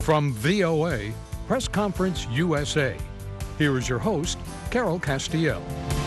From VOA, Press Conference USA. Here is your host, Carol Castiel.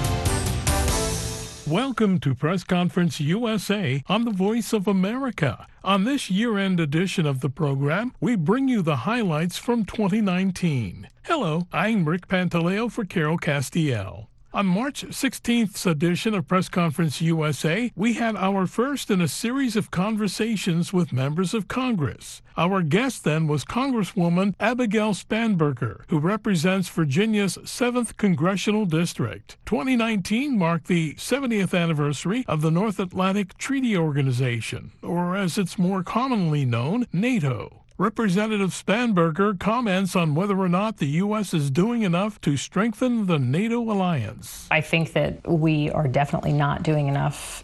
Welcome to Press Conference USA on the Voice of America. On this year-end edition of the program, we bring you the highlights from 2019. Hello, I'm Rick Pantaleo for Carol Castiel. On March 16th's edition of Press Conference USA, we had our first in a series of conversations with members of Congress. Our guest then was Congresswoman Abigail Spanberger, who represents Virginia's 7th Congressional District. 2019 marked the 70th anniversary of the North Atlantic Treaty Organization, or as it's more commonly known, NATO. Representative Spanberger comments on whether or not the U.S. is doing enough to strengthen the NATO alliance. I think that we are definitely not doing enough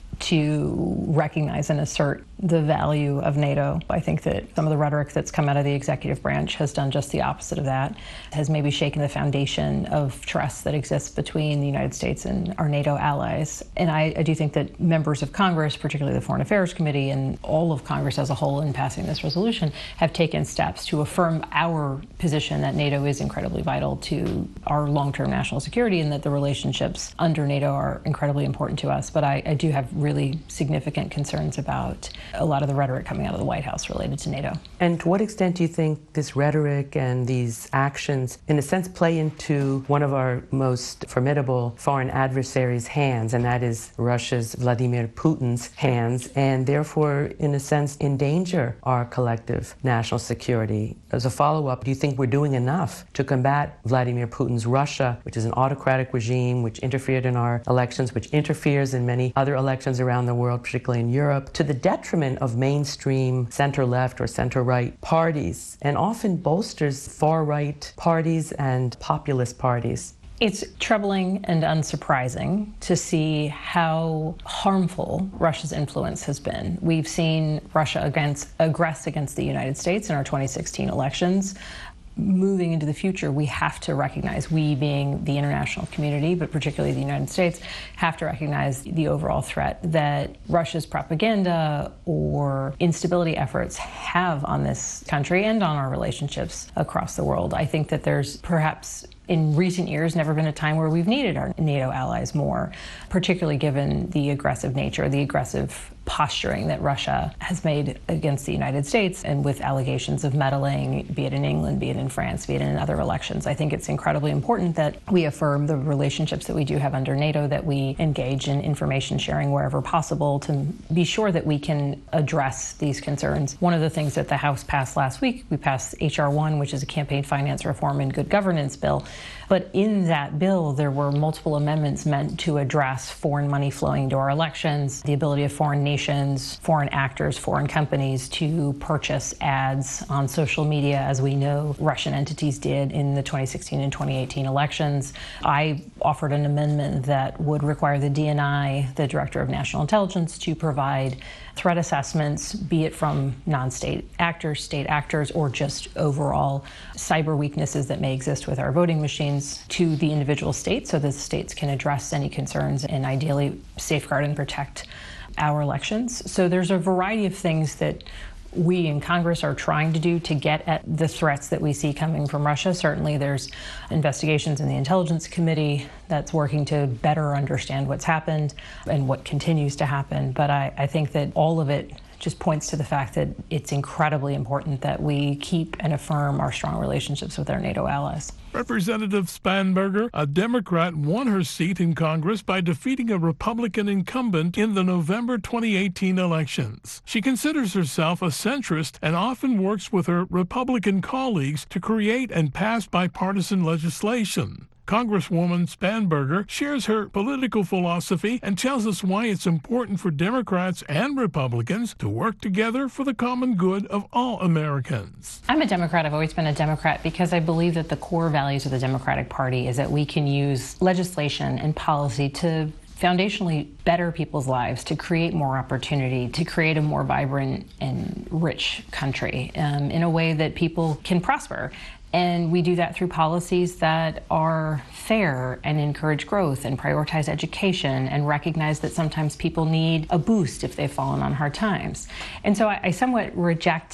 to recognize and assert the value of NATO. I think that some of the rhetoric that's come out of the executive branch has done just the opposite of that, has maybe shaken the foundation of trust that exists between the United States and our NATO allies. And I do think that members of Congress, particularly the Foreign Affairs Committee and all of Congress as a whole in passing this resolution, have taken steps to affirm our position that NATO is incredibly vital to our long-term national security and that the relationships under NATO are incredibly important to us. But I do have really significant concerns about a lot of the rhetoric coming out of the White House related to NATO. And to what extent do you think this rhetoric and these actions, in a sense, play into one of our most formidable foreign adversaries' hands, and that is Russia's Vladimir Putin's hands, and therefore, in a sense, endanger our collective national security? As a follow-up, do you think we're doing enough to combat Vladimir Putin's Russia, which is an autocratic regime, which interfered in our elections, which interferes in many other elections around the world, particularly in Europe, to the detriment of mainstream center-left or center-right parties, and often bolsters far-right parties and populist parties? It's troubling and unsurprising to see how harmful Russia's influence has been. We've seen Russia aggress against the United States in our 2016 elections. Moving into the future, we have to recognize, we being the international community, but particularly the United States, have to recognize the overall threat that Russia's propaganda or instability efforts have on this country and on our relationships across the world. I think that there's perhaps in recent years never been a time where we've needed our NATO allies more, particularly given the aggressive nature, the aggressive posturing that Russia has made against the United States, and with allegations of meddling, be it in England, be it in France, be it in other elections. I think it's incredibly important that we affirm the relationships that we do have under NATO, that we engage in information sharing wherever possible to be sure that we can address these concerns. One of the things that the House passed last week, we passed H.R. 1, which is a campaign finance reform and good governance bill. But in that bill, there were multiple amendments meant to address foreign money flowing to our elections, the ability of foreign nations, foreign actors, foreign companies to purchase ads on social media, as we know Russian entities did in the 2016 and 2018 elections. I offered an amendment that would require the DNI, the Director of National Intelligence, to provide threat assessments, be it from non-state actors, state actors, or just overall cyber weaknesses that may exist with our voting machines, to the individual states so that the states can address any concerns and ideally safeguard and protect our elections. So there's a variety of things that we in Congress are trying to do to get at the threats that we see coming from Russia. Certainly there's investigations in the Intelligence Committee that's working to better understand what's happened and what continues to happen. But I think that all of it just points to the fact that it's incredibly important that we keep and affirm our strong relationships with our NATO allies. Representative Spanberger, a Democrat, won her seat in Congress by defeating a Republican incumbent in the November 2018 elections. She considers herself a centrist and often works with her Republican colleagues to create and pass bipartisan legislation. Congresswoman Spanberger shares her political philosophy and tells us why it's important for Democrats and Republicans to work together for the common good of all Americans. I'm a Democrat. I've always been a Democrat because I believe that the core values of the Democratic Party is that we can use legislation and policy to foundationally better people's lives, to create more opportunity, to create a more vibrant and rich country in a way that people can prosper. And we do that through policies that are fair and encourage growth and prioritize education and recognize that sometimes people need a boost if they've fallen on hard times. And so I somewhat reject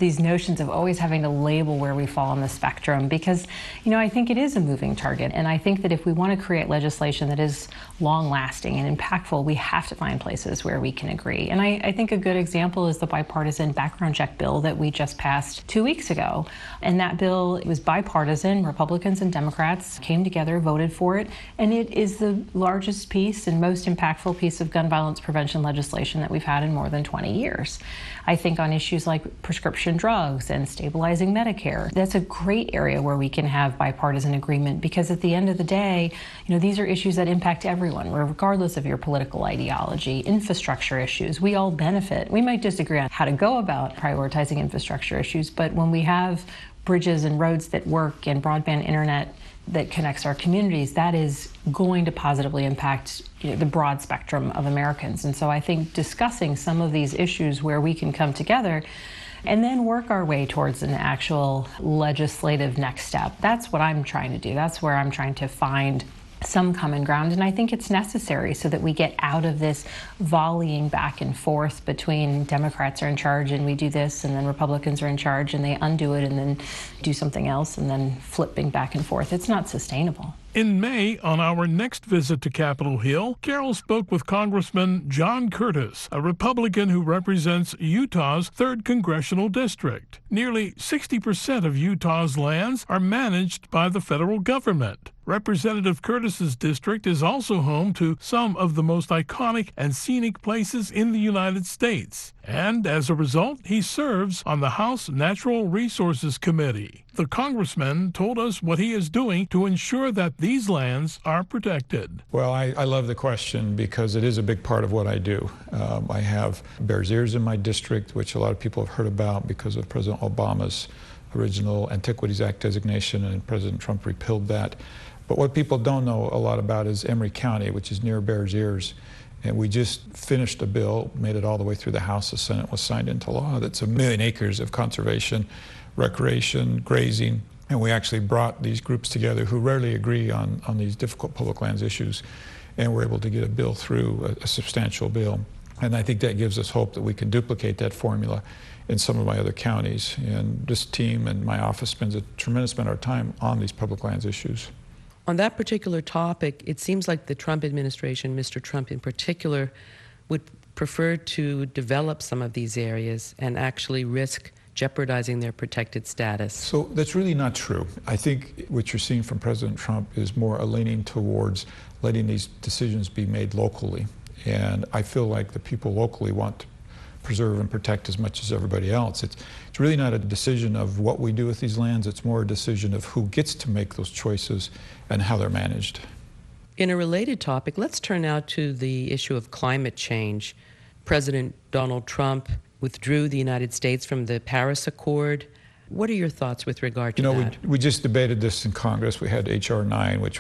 these notions of always having to label where we fall on the spectrum, because, I think it is a moving target. And I think that if we want to create legislation that is long-lasting and impactful, we have to find places where we can agree. And I think a good example is the bipartisan background check bill that we just passed 2 weeks ago. And that bill, it was bipartisan. Republicans and Democrats came together, voted for it. And it is the largest piece and most impactful piece of gun violence prevention legislation that we've had in more than 20 years. I think on issues like prescription drugs and stabilizing Medicare, that's a great area where we can have bipartisan agreement, because at the end of the day, these are issues that impact everyone, regardless of your political ideology. Infrastructure issues, we all benefit. We might disagree on how to go about prioritizing infrastructure issues, but when we have bridges and roads that work and broadband internet that connects our communities, that is going to positively impact the broad spectrum of Americans. And so I think discussing some of these issues where we can come together and then work our way towards an actual legislative next step, that's what I'm trying to do. That's where I'm trying to find some common ground, and I think it's necessary so that we get out of this volleying back and forth between Democrats are in charge and we do this, and then Republicans are in charge and they undo it and then do something else, and then flipping back and forth. It's not sustainable. In May, on our next visit to Capitol Hill, Carol spoke with Congressman John Curtis, a Republican who represents Utah's 3rd Congressional District. Nearly 60% of Utah's lands are managed by the federal government. Representative Curtis's district is also home to some of the most iconic and scenic places in the United States. And as a result, he serves on the House Natural Resources Committee. The congressman told us what he is doing to ensure that these lands are protected. Well, I love the question because it is a big part of what I do. I have Bears Ears in my district, which a lot of people have heard about because of President Obama's original Antiquities Act designation, and President Trump repealed that. But what people don't know a lot about is Emory County, which is near Bears Ears. And we just finished a bill, made it all the way through the House. The Senate was signed into law. That's 1 million acres of conservation, recreation, grazing. And we actually brought these groups together who rarely agree on these difficult public lands issues. And we're able to get a bill through, a substantial bill. And I think that gives us hope that we can duplicate that formula in some of my other counties. And this team and my office spends a tremendous amount of time on these public lands issues. On that particular topic, it seems like the Trump administration, Mr. Trump in particular, would prefer to develop some of these areas and actually risk jeopardizing their protected status. So that's really not true. I think what you're seeing from President Trump is more a leaning towards letting these decisions be made locally. And I feel like the people locally want to preserve and protect as much as everybody else. It's really not a decision of what we do with these lands. It's more a decision of who gets to make those choices and how they're managed. In a related topic, let's turn now to the issue of climate change. President Donald Trump withdrew the United States from the Paris Accord. What are your thoughts with regard to that? We just debated this in Congress. We had H.R. 9, which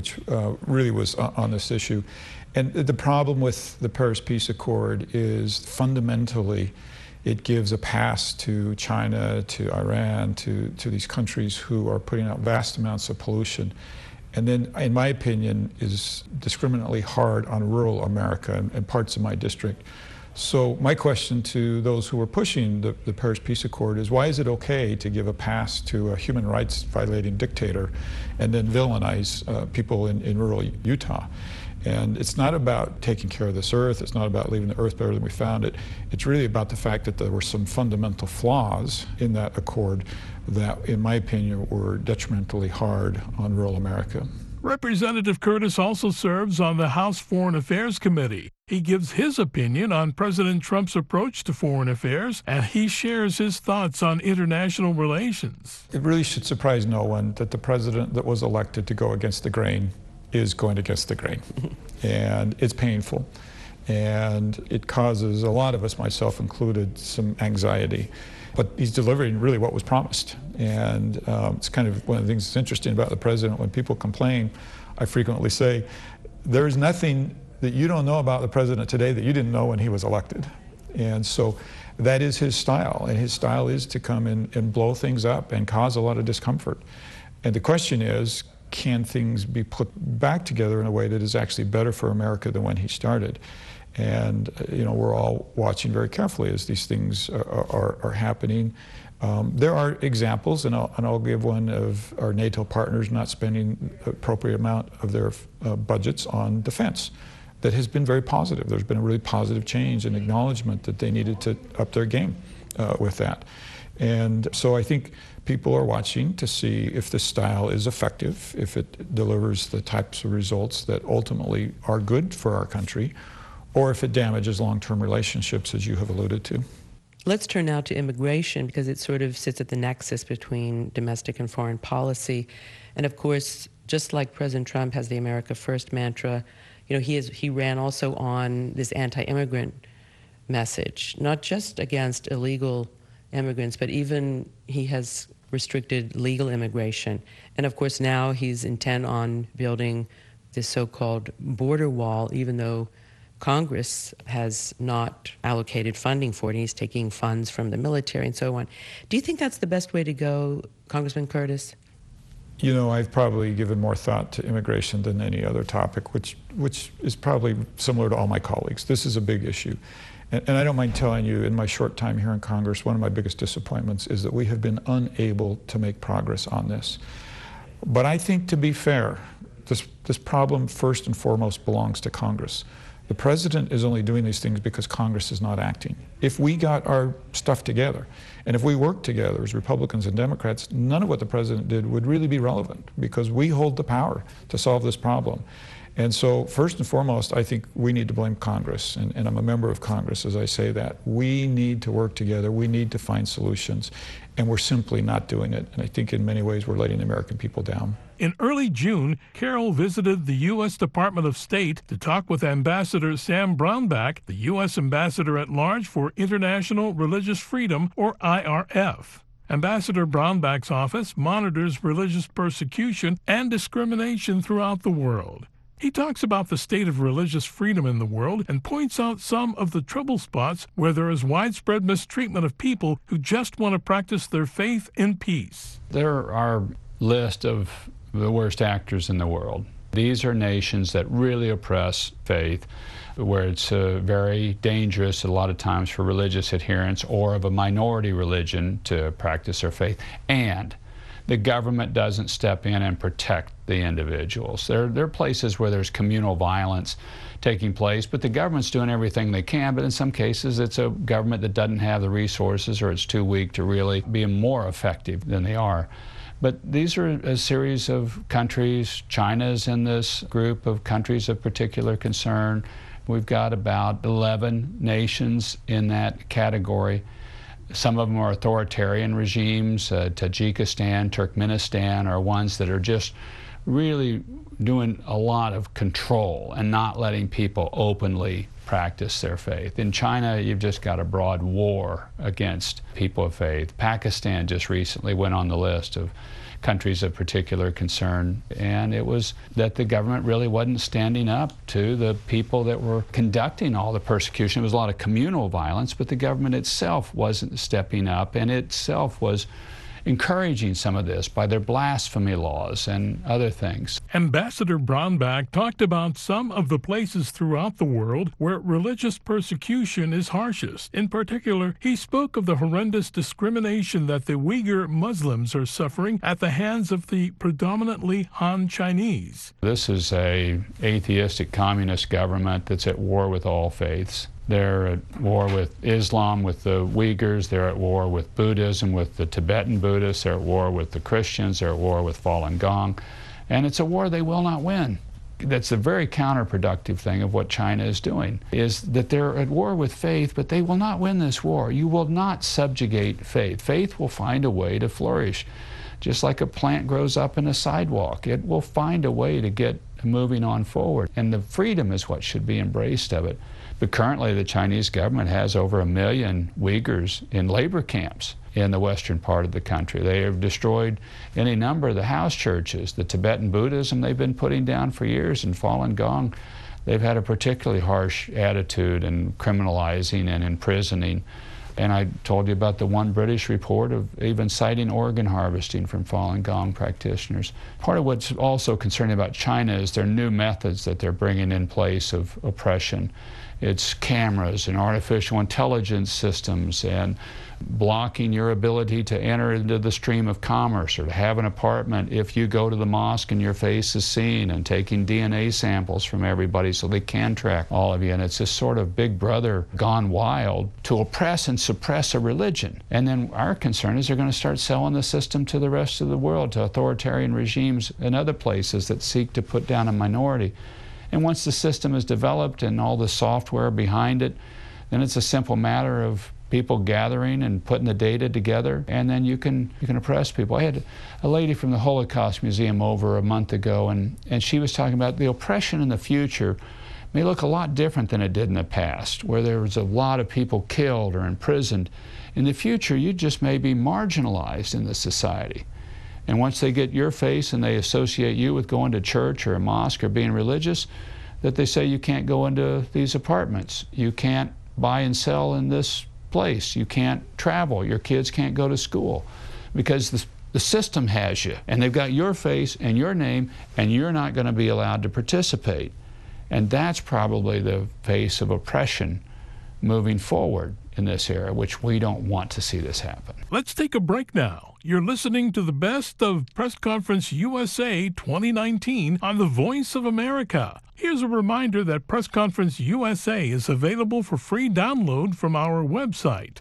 really was on this issue. And the problem with the Paris Peace Accord is fundamentally it gives a pass to China, to Iran, to these countries who are putting out vast amounts of pollution. And then, in my opinion, is discriminately hard on rural America and parts of my district. So my question to those who are pushing the Paris Peace Accord is, why is it okay to give a pass to a human rights violating dictator and then villainize people in rural Utah? And it's not about taking care of this earth. It's not about leaving the earth better than we found it. It's really about the fact that there were some fundamental flaws in that accord that, in my opinion, were detrimentally hard on rural America. Representative Curtis also serves on the House Foreign Affairs Committee. He gives his opinion on President Trump's approach to foreign affairs, and he shares his thoughts on international relations. It really should surprise no one that the president that was elected to go against the grain is going against the grain. And it's painful. And it causes a lot of us, myself included, some anxiety. But he's delivering really what was promised. And it's kind of one of the things that's interesting about the president. When people complain, I frequently say, there is nothing that you don't know about the president today that you didn't know when he was elected. And so that is his style. And his style is to come in and blow things up and cause a lot of discomfort. And the question is, can things be put back together in a way that is actually better for America than when he started? And we're all watching very carefully as these things are happening. There are examples, and I'll give one of our NATO partners not spending the appropriate amount of their budgets on defense. That has been very positive. There's been a really positive change and acknowledgement that they needed to up their game with that. And so I think people are watching to see if this style is effective, if it delivers the types of results that ultimately are good for our country, or if it damages long-term relationships, as you have alluded to. Let's turn now to immigration, because it sort of sits at the nexus between domestic and foreign policy. And of course, just like President Trump has the America First mantra, he ran also on this anti-immigrant message, not just against illegal immigrants, but even he has restricted legal immigration. And of course, now he's intent on building this so-called border wall, even though Congress has not allocated funding for it. He's taking funds from the military and so on. Do you think that's the best way to go, Congressman Curtis? I've probably given more thought to immigration than any other topic, which is probably similar to all my colleagues. This is a big issue. And I don't mind telling you, in my short time here in Congress, one of my biggest disappointments is that we have been unable to make progress on this. But I think, to be fair, this problem first and foremost belongs to Congress. The president is only doing these things because Congress is not acting. If we got our stuff together, and if we worked together as Republicans and Democrats, none of what the president did would really be relevant, because we hold the power to solve this problem. And so, first and foremost, I think we need to blame Congress, and I'm a member of Congress as I say that. We need to work together, we need to find solutions, and we're simply not doing it. And I think in many ways we're letting the American people down. In early June, Carol visited the U.S. Department of State to talk with Ambassador Sam Brownback, the U.S. Ambassador at Large for International Religious Freedom, or IRF. Ambassador Brownback's office monitors religious persecution and discrimination throughout the world. He talks about the state of religious freedom in the world and points out some of the trouble spots where there is widespread mistreatment of people who just want to practice their faith in peace. There are lists of the worst actors in the world. These are nations that really oppress faith, where it's very dangerous a lot of times for religious adherents or of a minority religion to practice their faith, and the government doesn't step in and protect the individuals. There are places where there's communal violence taking place, but the government's doing everything they can, but in some cases it's a government that doesn't have the resources, or it's too weak to really be more effective than they are. But these are a series of countries. China's in this group of countries of particular concern. We've got about 11 nations in that category. Some of them are authoritarian regimes. Tajikistan, Turkmenistan are ones that are just really doing a lot of control and not letting people openly practice their faith. In China, you've just got a broad war against people of faith. Pakistan just recently went on the list of countries of particular concern, and it was that the government really wasn't standing up to the people that were conducting all the persecution. It was a lot of communal violence, but the government itself wasn't stepping up, and itself was encouraging some of this by their blasphemy laws and other things. Ambassador Brownback talked about some of the places throughout the world where religious persecution is harshest. In particular, he spoke of the horrendous discrimination that the Uyghur Muslims are suffering at the hands of the predominantly Han Chinese. This is an atheistic communist government that's at war with all faiths. They're at war with Islam, with the Uyghurs. They're at war with Buddhism, with the Tibetan Buddhists. They're at war with the Christians. They're at war with Falun Gong. And it's a war they will not win. That's the very counterproductive thing of what China is doing, is that they're at war with faith, but they will not win this war. You will not subjugate faith. Faith will find a way to flourish. Just like a plant grows up in a sidewalk, it will find a way to get moving on forward. And the freedom is what should be embraced of it. But currently the Chinese government has over 1 million Uyghurs in labor camps in the western part of the country. They have destroyed any number of the house churches. The Tibetan Buddhism they've been putting down for years, and Falun Gong, they've had a particularly harsh attitude in criminalizing and imprisoning. And I told you about the one British report of even citing organ harvesting from Falun Gong practitioners. Part of what's also concerning about China is their new methods that they're bringing in place of oppression. It's cameras and artificial intelligence systems and blocking your ability to enter into the stream of commerce or to have an apartment if you go to the mosque and your face is seen, and taking DNA samples from everybody so they can track all of you. And it's this sort of big brother gone wild to oppress and suppress a religion. And then our concern is they're going to start selling the system to the rest of the world, to authoritarian regimes in other places that seek to put down a minority. And once the system is developed and all the software behind it, then it's a simple matter of people gathering and putting the data together, and then you can oppress people. I had a lady from the Holocaust Museum over a month ago, and she was talking about the oppression in the future may look a lot different than it did in the past, where there was a lot of people killed or imprisoned. In the future, you just may be marginalized in the society. And once they get your face and they associate you with going to church or a mosque or being religious, that they say you can't go into these apartments, you can't buy and sell in this place, you can't travel, your kids can't go to school, because the system has you, and they've got your face and your name, and you're not going to be allowed to participate. And that's probably the face of oppression moving forward in this era, which we don't want to see this happen. Let's take a break now. You're listening to the best of Press Conference USA 2019 on the Voice of America. Here's a reminder that Press Conference USA is available for free download from our website,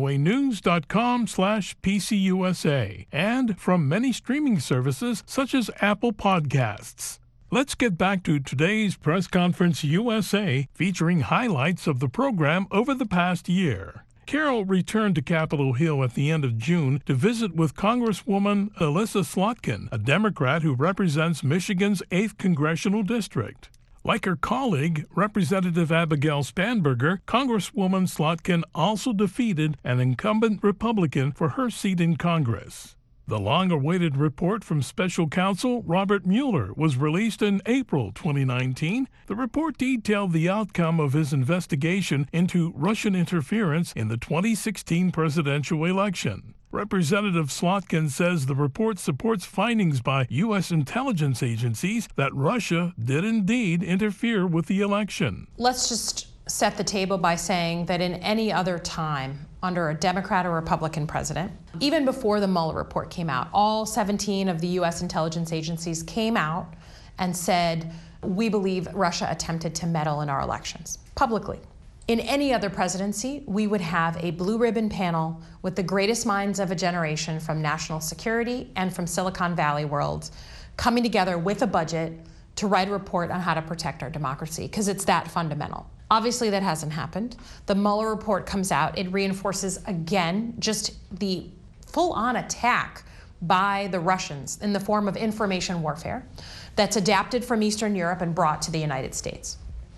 voanews.com/PCUSA, and from many streaming services such as Apple Podcasts. Let's get back to today's Press Conference USA, featuring highlights of the program over the past year. Carol returned to Capitol Hill at the end of June to visit with Congresswoman Elissa Slotkin, a Democrat who represents Michigan's 8th Congressional District. Like her colleague, Representative Abigail Spanberger, Congresswoman Slotkin also defeated an incumbent Republican for her seat in Congress. The long-awaited report from Special Counsel Robert Mueller was released in April 2019. The report detailed the outcome of his investigation into Russian interference in the 2016 presidential election. Representative Slotkin says the report supports findings by U.S. intelligence agencies that Russia did indeed interfere with the election. Let's just set the table by saying that in any other time, under a Democrat or Republican president, even before the Mueller report came out, all 17 of the U.S. intelligence agencies came out and said, we believe Russia attempted to meddle in our elections, publicly. In any other presidency, we would have a blue ribbon panel with the greatest minds of a generation from national security and from Silicon Valley world coming together with a budget to write a report on how to protect our democracy, because it's that fundamental. Obviously, that hasn't happened. The Mueller report comes out. It reinforces, again, just the full-on attack by the Russians in the form of information warfare that's adapted from Eastern Europe and brought to the United States.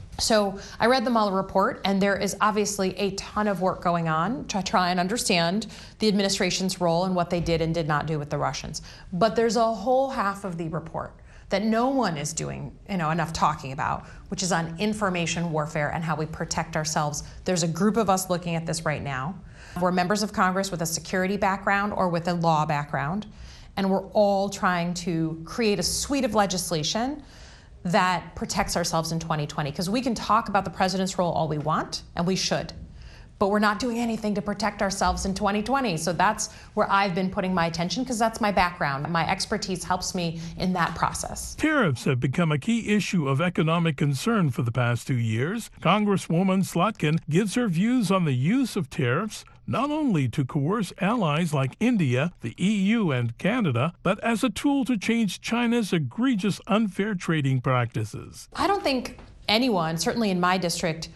So I read the Mueller report, and there is obviously a ton of work going on to try and understand the administration's role and what they did and did not do with the Russians. But there's a whole half of the report that no one is doing enough talking about, which is on information warfare and how we protect ourselves. There's a group of us looking at this right now. We're members of Congress with a security background or with a law background, and we're all trying to create a suite of legislation that protects ourselves in 2020. Because we can talk about the president's role all we want, and we should, but we're not doing anything to protect ourselves in 2020. So that's where I've been putting my attention, because that's my background. My expertise helps me in that process. Tariffs have become a key issue of economic concern for the past 2 years. Congresswoman Slotkin gives her views on the use of tariffs, not only to coerce allies like India, the EU, and Canada, but as a tool to change China's egregious unfair trading practices. I don't think anyone, certainly in my district,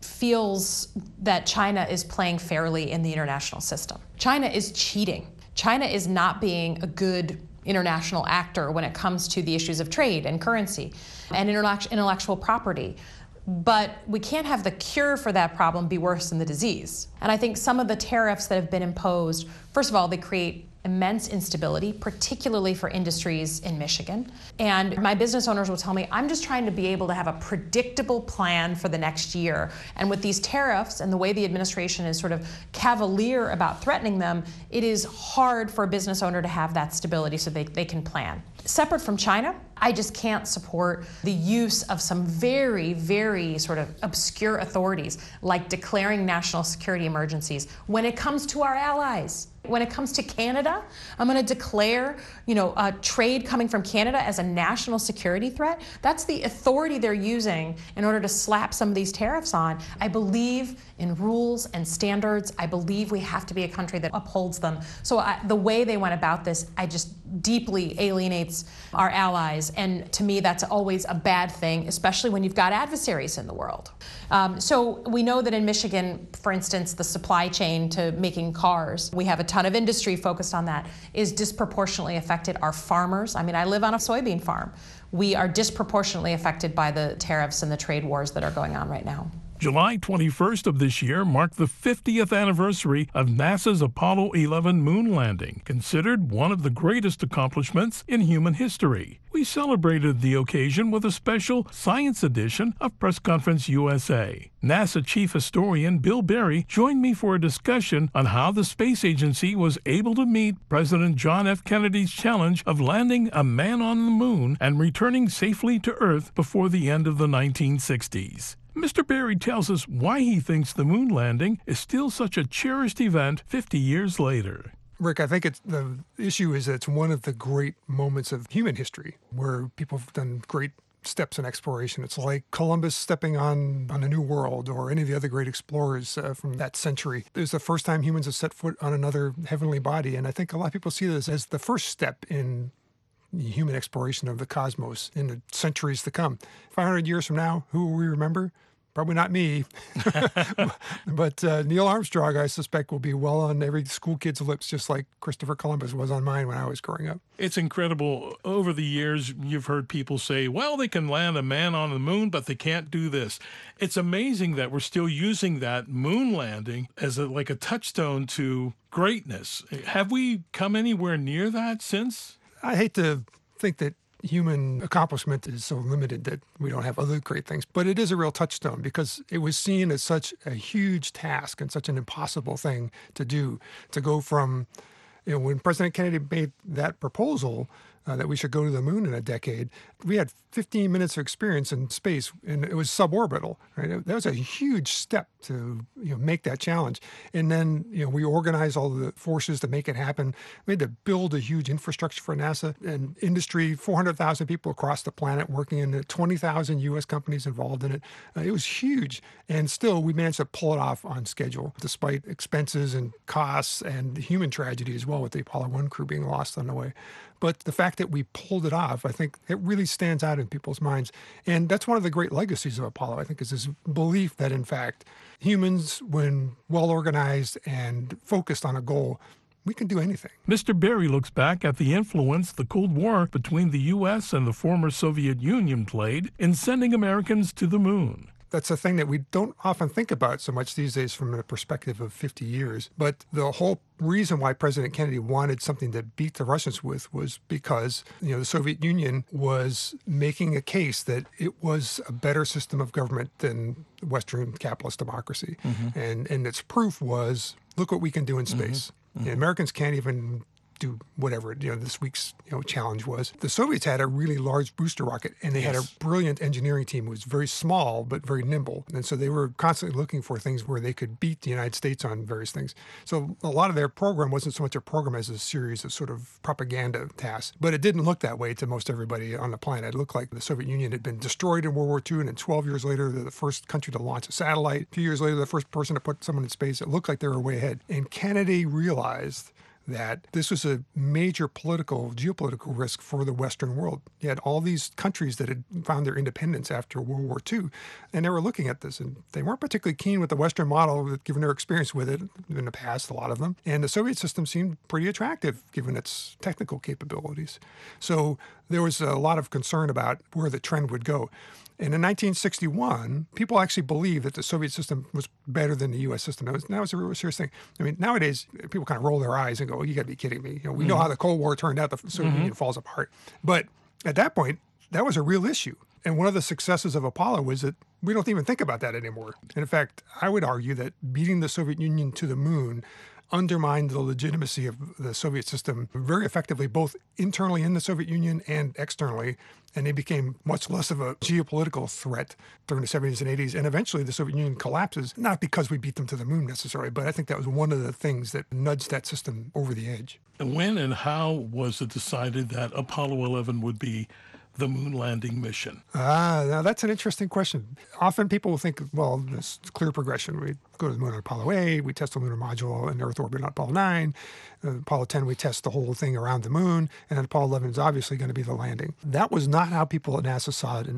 feels that China is playing fairly in the international system. China is cheating. China is not being a good international actor when it comes to the issues of trade and currency and intellectual property. But we can't have the cure for that problem be worse than the disease. And I think some of the tariffs that have been imposed, first of all, they create immense instability, particularly for industries in Michigan. And my business owners will tell me, I'm just trying to be able to have a predictable plan for the next year. And with these tariffs and the way the administration is sort of cavalier about threatening them, it is hard for a business owner to have that stability so they can plan. Separate from China, I just can't support the use of some very, very sort of obscure authorities like declaring national security emergencies when it comes to our allies. When it comes to Canada, I'm going to declare, trade coming from Canada as a national security threat. That's the authority they're using in order to slap some of these tariffs on. I believe in rules and standards. I believe we have to be a country that upholds them. So the way they went about this, I just deeply alienates our allies. And to me, that's always a bad thing, especially when you've got adversaries in the world. So we know that in Michigan, for instance, the supply chain to making cars, we have a ton of industry focused on that, is disproportionately affected. Our farmers, I mean, I live on a soybean farm. We are disproportionately affected by the tariffs and the trade wars that are going on right now. July 21st of this year marked the 50th anniversary of NASA's Apollo 11 moon landing, considered one of the greatest accomplishments in human history. We celebrated the occasion with a special science edition of Press Conference USA. NASA Chief Historian Bill Barry joined me for a discussion on how the space agency was able to meet President John F. Kennedy's challenge of landing a man on the moon and returning safely to Earth before the end of the 1960s. Mr. Barry tells us why he thinks the moon landing is still such a cherished event 50 years later. Rick, I think the issue is that it's one of the great moments of human history where people have done great steps in exploration. It's like Columbus stepping on a new world, or any of the other great explorers from that century. It was the first time humans have set foot on another heavenly body, and I think a lot of people see this as the first step in human exploration of the cosmos in the centuries to come. 500 years from now, who will we remember? Probably not me. But Neil Armstrong, I suspect, will be well on every school kid's lips, just like Christopher Columbus was on mine when I was growing up. It's incredible. Over the years, you've heard people say, well, they can land a man on the moon, but they can't do this. It's amazing that we're still using that moon landing as like a touchstone to greatness. Have we come anywhere near that since? I hate to think that human accomplishment is so limited that we don't have other great things, but it is a real touchstone because it was seen as such a huge task and such an impossible thing to do, to go from, when President Kennedy made that proposal that we should go to the moon in a decade, we had 15 minutes of experience in space, and it was suborbital. Right? That was a huge step to make that challenge. And then we organized all the forces to make it happen. We had to build a huge infrastructure for NASA and industry, 400,000 people across the planet working in it, 20,000 U.S. companies involved in it. It was huge, and still we managed to pull it off on schedule, despite expenses and costs and human tragedy as well, with the Apollo 1 crew being lost on the way. But the fact that we pulled it off, I think it really stands out in people's minds. And that's one of the great legacies of Apollo, I think, is this belief that, in fact, humans, when well-organized and focused on a goal, we can do anything. Mr. Barry looks back at the influence the Cold War between the U.S. and the former Soviet Union played in sending Americans to the moon. That's a thing that we don't often think about so much these days from the perspective of 50 years. But the whole reason why President Kennedy wanted something to beat the Russians with was because, the Soviet Union was making a case that it was a better system of government than Western capitalist democracy. Mm-hmm. And its proof was, look what we can do in space. Mm-hmm. Americans can't even do whatever this week's challenge was. The Soviets had a really large booster rocket, and they had a brilliant engineering team. It was very small but very nimble, and so they were constantly looking for things where they could beat the United States on various things. So a lot of their program wasn't so much a program as a series of sort of propaganda tasks, but it didn't look that way to most everybody on the planet. It looked like the Soviet Union had been destroyed in World War II, and then 12 years later, they're the first country to launch a satellite. A few years later, the first person to put someone in space. It looked like they were way ahead. And Kennedy realized that this was a major geopolitical risk for the Western world. You had all these countries that had found their independence after World War II, and they were looking at this, and they weren't particularly keen with the Western model, given their experience with it in the past, a lot of them. And the Soviet system seemed pretty attractive, given its technical capabilities. So there was a lot of concern about where the trend would go. And in 1961, people actually believed that the Soviet system was better than the U.S. system. That was a real serious thing. I mean, nowadays, people kind of roll their eyes and go, go, you got to be kidding me. We know how the Cold War turned out. The Soviet Union falls apart. But at that point, that was a real issue. And one of the successes of Apollo was that we don't even think about that anymore. And in fact, I would argue that beating the Soviet Union to the moon undermined the legitimacy of the Soviet system very effectively, both internally in the Soviet Union and externally. And they became much less of a geopolitical threat during the 70s and 80s. And eventually the Soviet Union collapses, not because we beat them to the moon necessarily, but I think that was one of the things that nudged that system over the edge. And when and how was it decided that Apollo 11 would be the moon landing mission? Now that's an interesting question. Often people will think, well, this clear progression. We go to the moon on Apollo 8, we test the lunar module in Earth orbit on Apollo 9, Apollo 10, we test the whole thing around the moon, and then Apollo 11 is obviously going to be the landing. That was not how people at NASA saw it in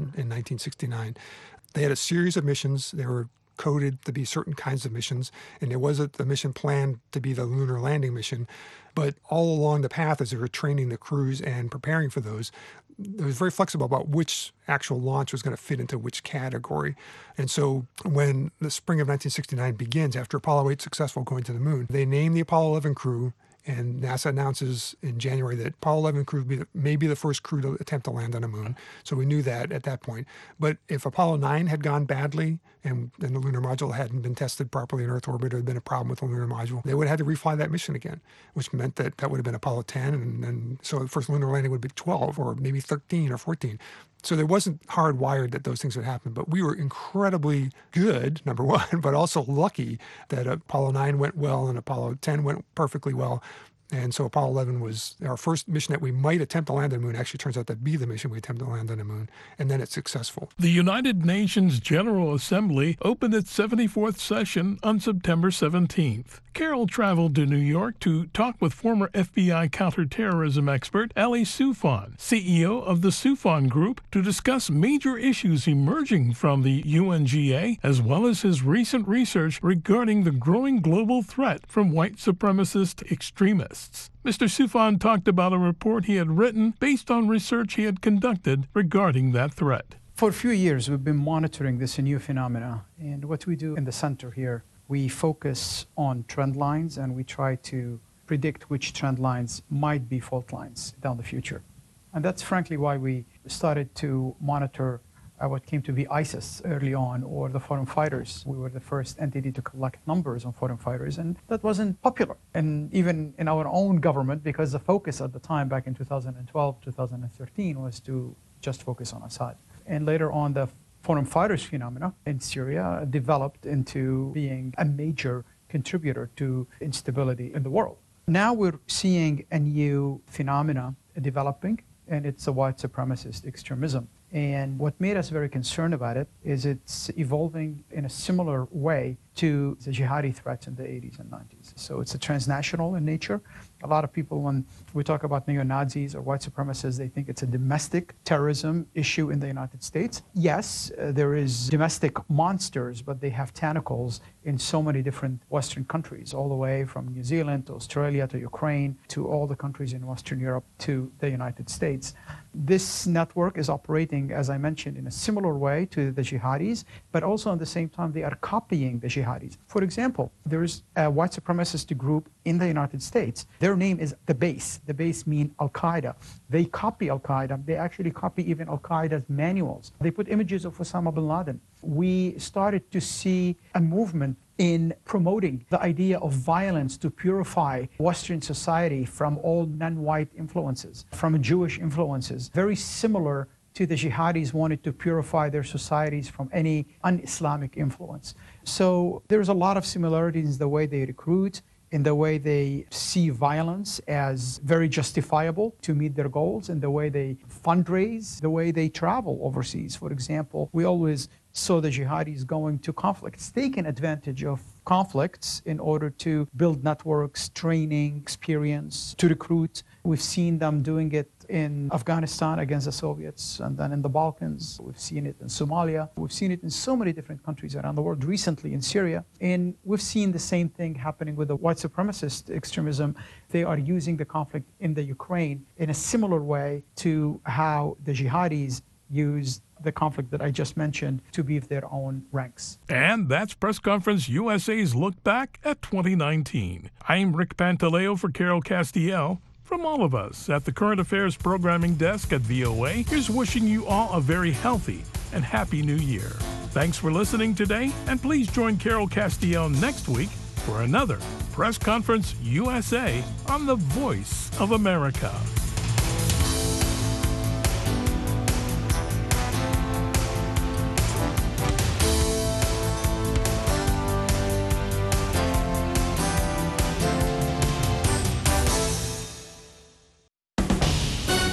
1969. They had a series of missions. They were coded to be certain kinds of missions, and there was the mission planned to be the lunar landing mission. But all along the path, as they were training the crews and preparing for those, it was very flexible about which actual launch was going to fit into which category. And so when the spring of 1969 begins, after Apollo 8 successful going to the moon, they name the Apollo 11 crew, and NASA announces in January that Apollo 11 crew may be the first crew to attempt to land on the moon. So we knew that at that point. But if Apollo 9 had gone badly and the lunar module hadn't been tested properly in Earth orbit, or had been a problem with the lunar module, they would have had to refly that mission again, which meant that would have been Apollo 10. And so the first lunar landing would be 12 or maybe 13 or 14. So there wasn't hardwired that those things would happen, but we were incredibly good, number one, but also lucky that Apollo 9 went well and Apollo 10 went perfectly well. And so Apollo 11 was our first mission that we might attempt to land on the moon. Actually turns out to be the mission we attempt to land on the moon, and then it's successful. The United Nations General Assembly opened its 74th session on September 17th. Carol traveled to New York to talk with former FBI counterterrorism expert Ali Soufan, CEO of the Soufan Group, to discuss major issues emerging from the UNGA, as well as his recent research regarding the growing global threat from white supremacist extremists. Mr. Soufan talked about a report he had written based on research he had conducted regarding that threat. For a few years, we've been monitoring this new phenomena, and what we do in the center here, we focus on trend lines and we try to predict which trend lines might be fault lines down the future. And that's frankly why we started to monitor what came to be ISIS early on, or the foreign fighters. We were the first entity to collect numbers on foreign fighters, and that wasn't popular. And even in our own government, because the focus at the time back in 2012, 2013 was to just focus on Assad. And later on, the foreign fighters phenomena in Syria developed into being a major contributor to instability in the world. Now we're seeing a new phenomena developing, and it's a white supremacist extremism. And what made us very concerned about it is it's evolving in a similar way to the jihadi threats in the 80s and 90s. So it's a transnational in nature. A lot of people, when we talk about neo-Nazis or white supremacists, they think it's a domestic terrorism issue in the United States. Yes, there is domestic monsters, but they have tentacles in so many different Western countries, all the way from New Zealand to Australia to Ukraine to all the countries in Western Europe to the United States. This network is operating, as I mentioned, in a similar way to the jihadis, but also at the same time they are copying the jihadis. For example, there is a white supremacist group in the United States. Their name is the Base. The Base means Al-Qaeda. They copy Al-Qaeda. They actually copy even Al-Qaeda's manuals. They put images of Osama bin Laden. We started to see a movement in promoting the idea of violence to purify Western society from all non-white influences, from Jewish influences, very similar to the jihadis wanted to purify their societies from any un-Islamic influence. So there's a lot of similarities in the way they recruit, in the way they see violence as very justifiable to meet their goals, in the way they fundraise, the way they travel overseas. For example, we always saw the jihadis going to conflicts, taking advantage of conflicts in order to build networks, training, experience, to recruit. We've seen them doing it in Afghanistan against the Soviets, and then in the Balkans. We've seen it in Somalia. We've seen it in so many different countries around the world, recently in Syria. And we've seen the same thing happening with the white supremacist extremism. They are using the conflict in the Ukraine in a similar way to how the jihadis used the conflict that I just mentioned to beat their own ranks. And that's Press Conference USA's look back at 2019. I'm Rick Pantaleo for Carol Castiel. From all of us at the Current Affairs Programming Desk at VOA, here's wishing you all a very healthy and happy new year. Thanks for listening today, and please join Carol Castiel next week for another Press Conference USA on the Voice of America.